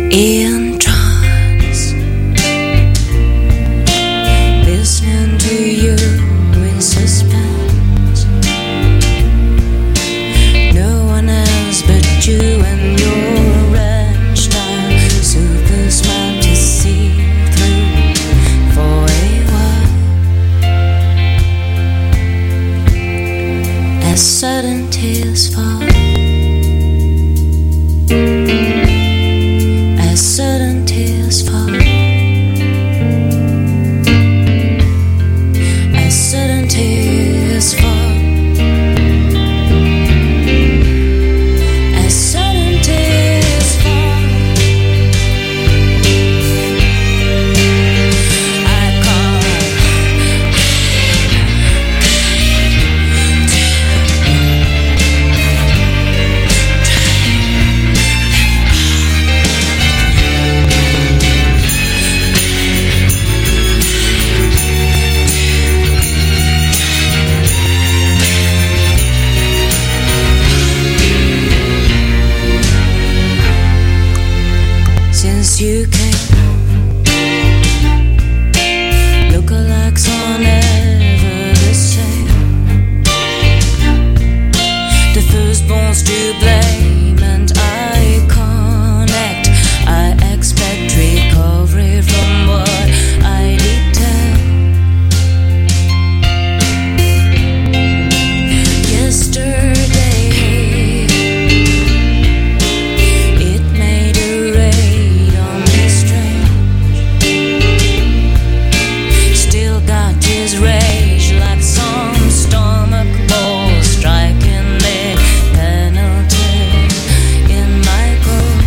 in trance, listening to you in suspense. No one else but you and your red style, super smart to see through for a while. As sudden tears fall, as sudden tears fall, as sudden tears fall, as sudden tears fall. I call since you came, lookalikes are never the same. The firstborn's to blame, and I connect. I expect recovery from what I did tell. Yesterday, it made a raid on me strange. Still got his rage like some stomach ball striking the penalty in my goal.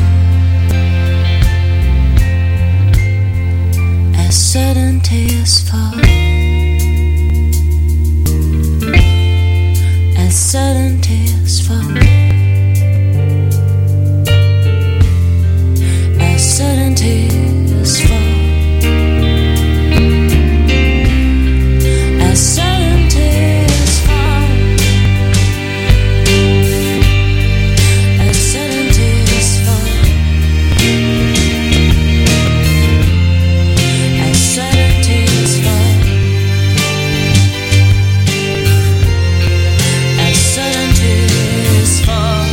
As sudden tears fall, as sudden tears fall, as sudden tears fall, as sudden tears fall, as sudden tears fall, as sudden tears fall, as sudden tears fall,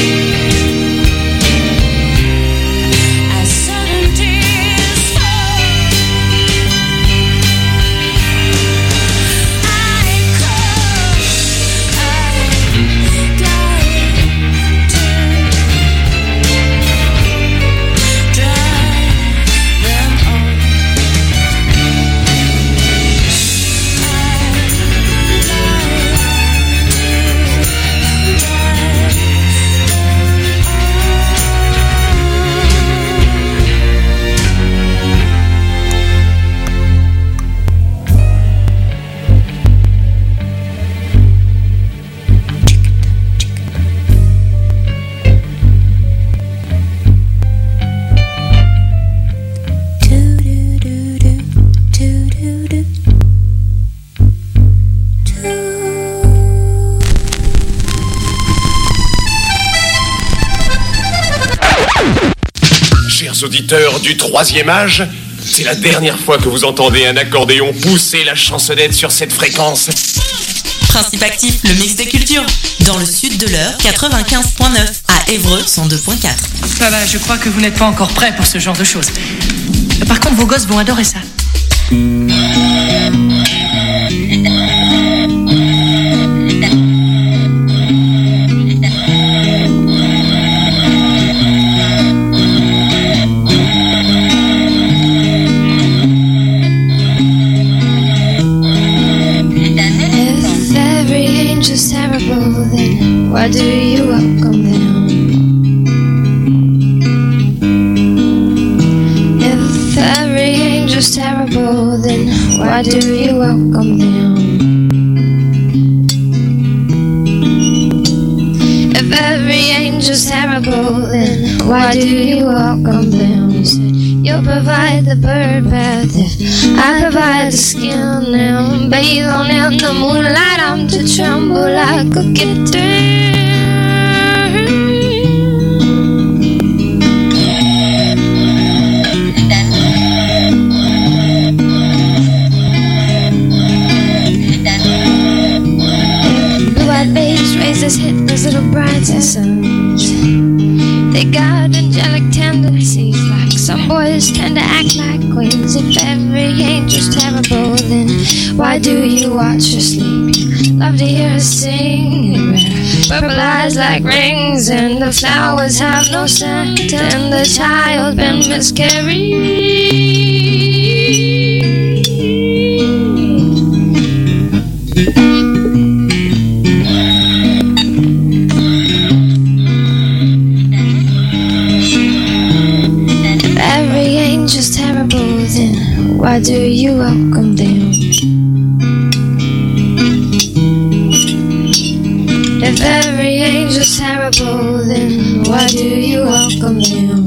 as sudden tears fall. I call, I got to drive them all. Chers auditeurs du troisième âge, c'est la dernière fois que vous entendez un accordéon pousser la chansonnette sur cette fréquence. Principe actif, le mix des cultures. Dans le sud de l'heure, 95.9. À Évreux, 102.4. Ça va, je crois que vous n'êtes pas encore prêts pour ce genre de choses. Par contre, vos gosses vont adorer ça. If every angel's terrible, then why do you welcome them? If every angel's terrible, then why do you welcome them? If every angel's terrible, then why do you welcome them? Said you'll provide the bird bath if I provide the skin. Now bathe on in the moonlight, I'm to tremble like a kitten. fantasies like some boys tend to act like queens. If every angel's terrible, then why do you watch her sleep? Love to hear her sing. Purple eyes like rings, and the flowers have no scent, and the child been miscarried. If every angel's terrible, then why do you welcome them? If every angel's terrible, then why do you welcome them?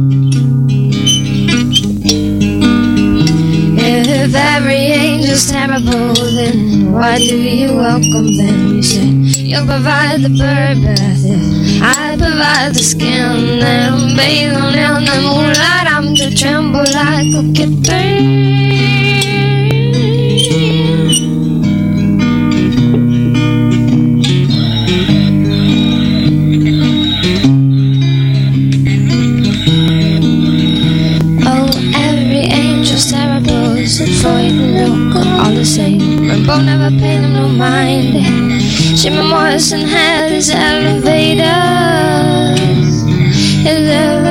If every angel's terrible, then why do you welcome them? You said you'll provide the bird bath, if I provide the skin, and bathe on in the moonlight. I'm to tremble like a kitten. Freud and Luke are all the same. Rainbow never paid him no mind. Jim Morrison had his elevators. His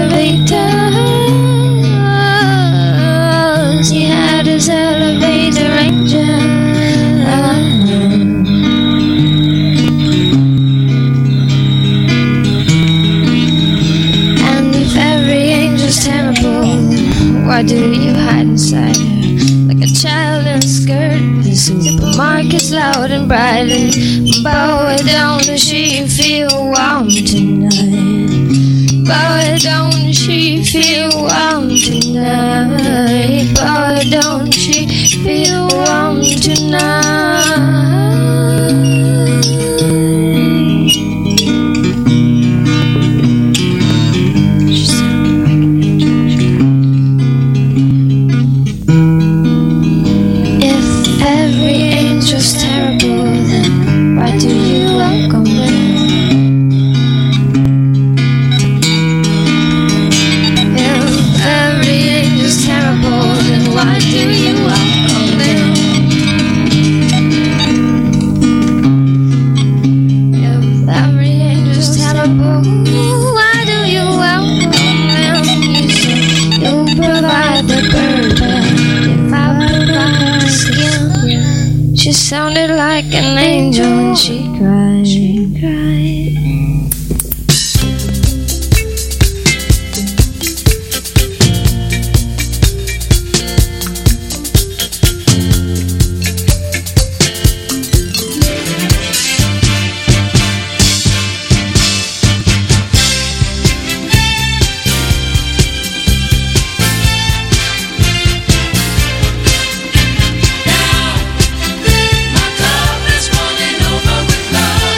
elevators. He had his elevator angel. And if every angel's terrible, why do you hide inside her? A child in a skirt, the supermarket's loud and bright, and boy, don't she feel warm tonight? Boy, don't she feel warm tonight? Boy, don't she feel warm tonight? She sounded like an angel when she cried. She cried. My cup is running over with love.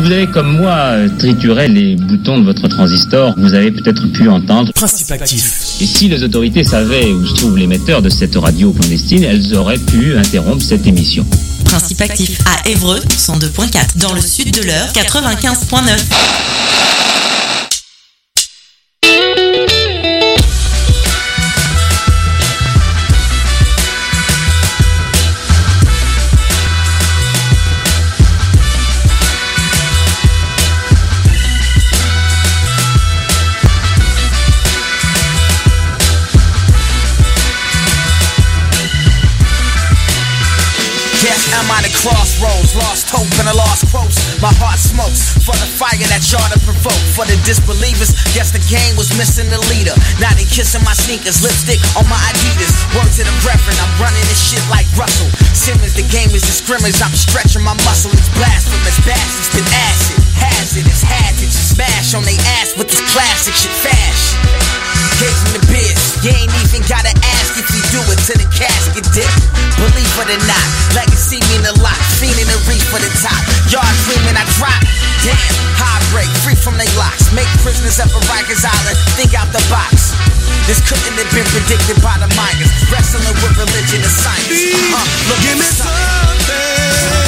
Si vous avez comme moi trituré les boutons de votre transistor, vous avez peut-être pu entendre Principe actif. Et si les autorités savaient où se trouve l'émetteur de cette radio clandestine, elles auraient pu interrompre cette émission. Principe actif à Évreux 102.4, dans le sud de l'Eure 95.9. I'm on the crossroads, lost hope and a lost quotes. My heart smokes for the fire that y'all to provoke. For the disbelievers, guess the game was missing the leader. Now they kissing my sneakers, lipstick on my Adidas. Word to the reverend, I'm running this shit like Russell Simmons. The game is the scrimmage, I'm stretching my muscle. It's blasphemous, bastards spit acid. Hazardous, had to smash on they ass with this classic shit fashion. Gave him the biz, you ain't even gotta ask if you do it to the casket dip. Believe it or not, legacy mean a lot. Fiending the reef for the top. Y'all dreaming I drop. Damn, high break, free from they locks. Make prisoners up at Rikers Island, think out the box. This couldn't have been predicted by the miners. Wrestling with religion and science. Give me something.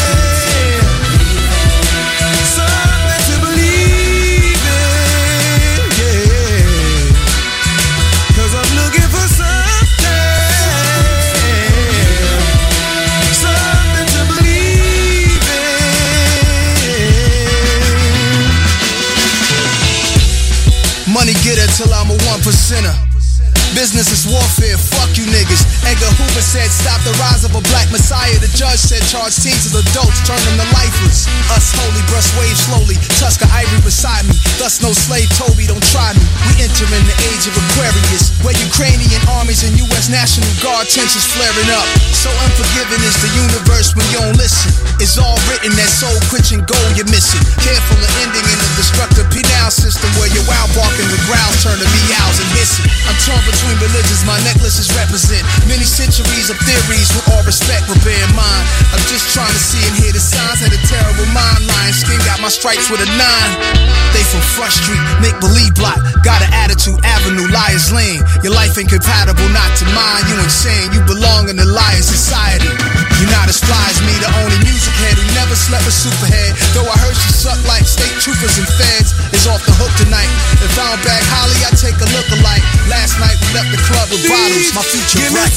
Money getter till I'm a 1%er. Business is warfare, fuck you niggas. Edgar Hoover said stop the rise of a black messiah. The judge said charge teens as adults, turn them to lifers. Us holy, brush waves slowly, Tusker ivory beside me. Thus no slave Toby, don't try me. We enter in the age of Aquarius, where Ukrainian armies and US National Guard tensions flaring up. So unforgiving is the universe when you don't listen. It's all written, that soul quenching goal you're missing. Careful of ending in a destructive penal system where your wow barking the growls turn to meows and hissing. I'm torn between religions, my necklaces represent many centuries of theories. With all respect, but bear in mind, I'm just trying to see and hear the signs. Had a terrible mind, lion skin, got my stripes with a 9. They from Front Street, make believe block. Got an attitude, avenue, liar's lane. Your life ain't compatible, not to mine. You insane, you belong in the liar society. You're not as fly as me, the only music head who never slept with Superhead. Though I heard she suck like state troopers and feds. Is off the hook tonight. If I don't bag Holly, I take a look alike. Last night we left the club with bottles, my future give bright. Me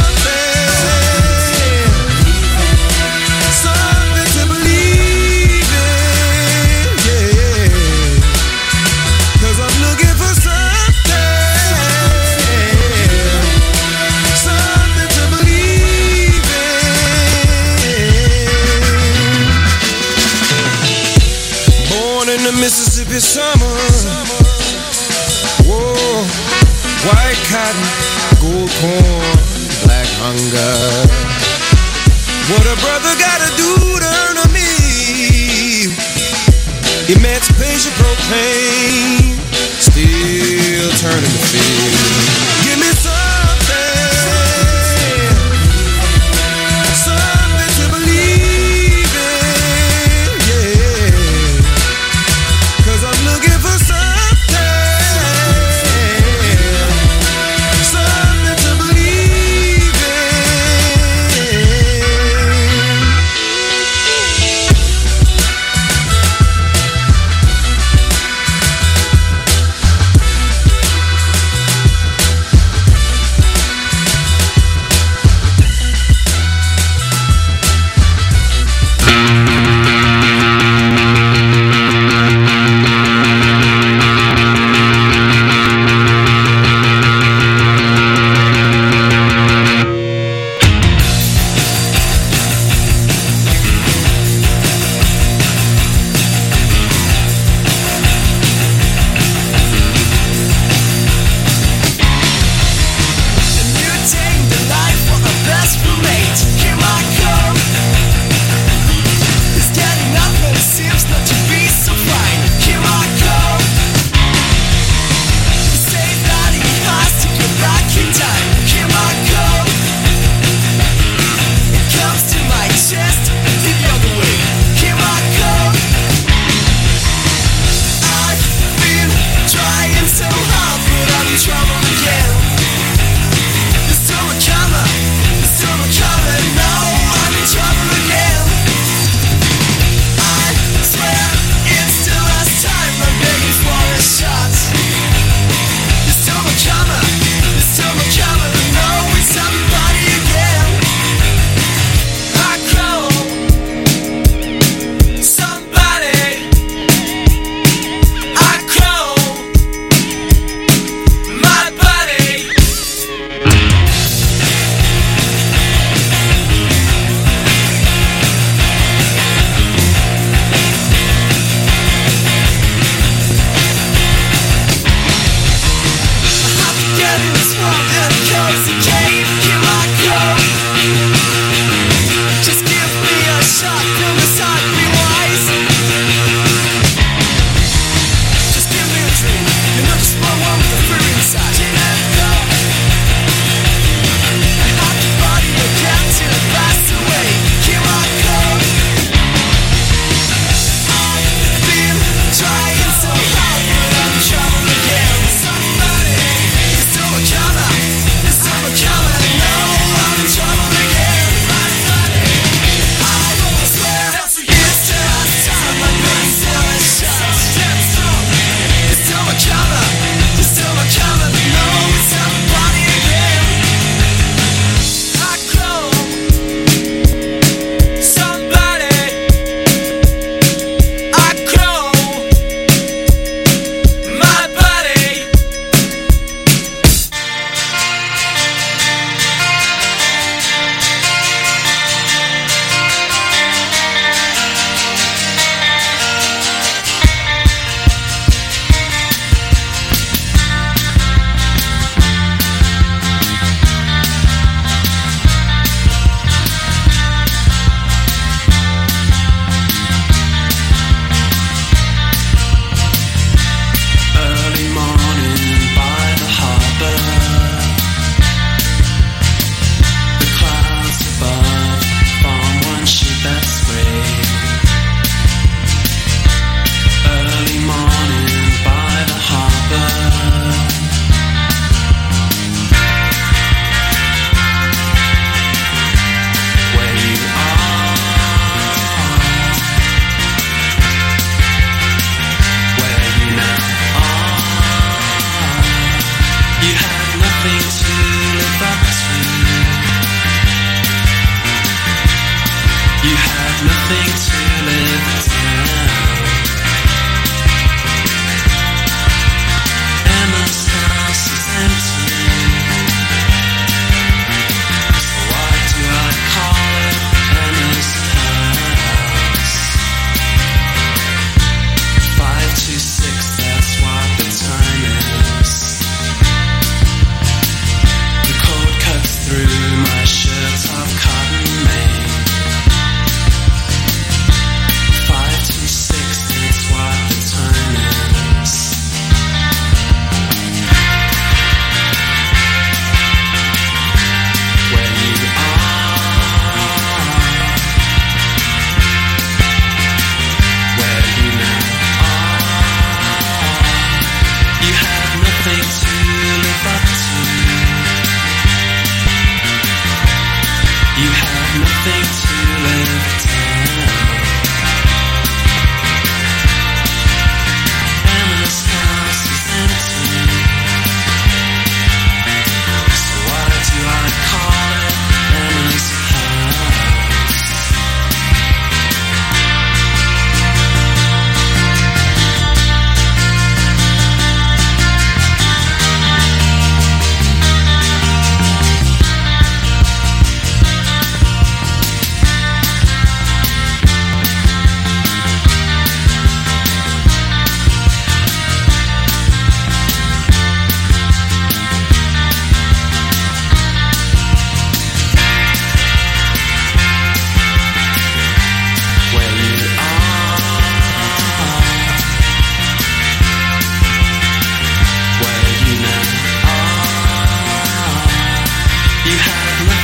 something to believe in, yeah. 'Cause I'm looking for something to believe in. Born in the Mississippi summer. Whoa, white cotton, gold corn, black hunger. What a brother gotta do to earn a meal. Emancipation proclaimed, still turning the field. Give me something to believe in, yeah. 'Cause I'm looking for something.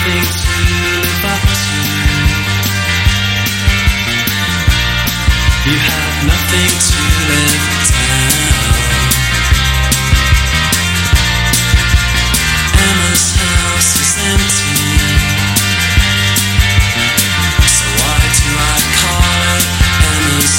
nothing to live up to. You have nothing to live down. Emma's house is empty, so why do I call it Emma's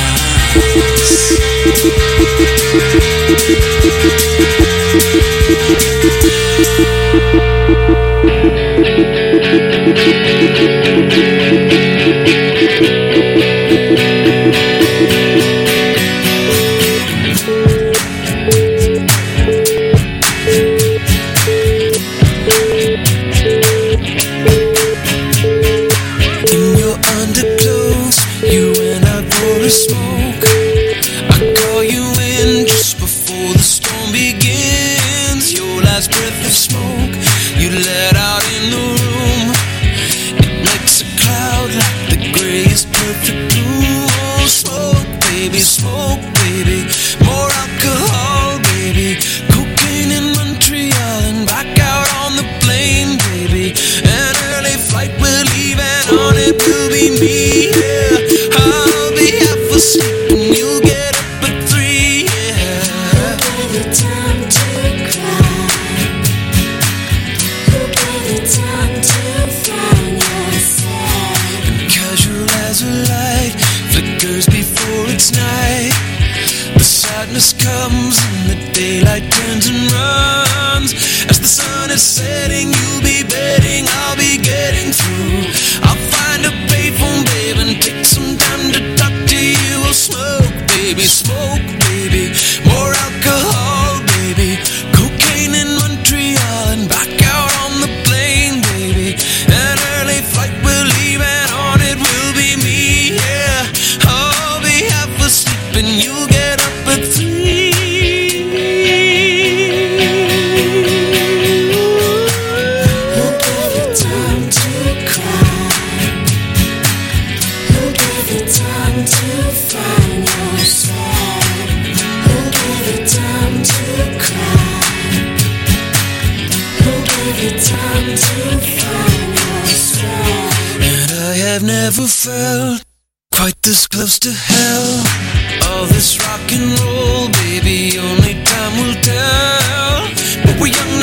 in your underclothes, you went out for a smoke. I call you in just before the storm begins. Your last breath of smoke you let out in the room. It makes a cloud like the grayest perfect blue. Oh, smoke, baby, more alcohol, baby. Cocaine in Montreal and back out on the plane, baby. An early flight we're leaving on, it will be me, yeah. I'll be half asleep and you'll get up at 3, yeah. Who gave you time to cry? Who gave you time to find yourself? And casual as a light flickers before it's night. The sadness comes and the daylight turns and runs. As the sun is setting, you'll be betting I'll be getting through. I'll find a payphone, babe, and take some time to talk to you. Oh, smoke, baby, more alcohol, baby. Cocaine in Montreal and back out on the plane, baby. An early flight we're leaving on, it will be me, yeah. I'll be half asleep and you'll get up at 3. Who gave you time to cry? Who gave you time to find yourself? Who gave you time to cry? Who gave you time to find yourself? And I have never felt quite this close to hell. All this rock and roll, baby, only time will tell. But we're young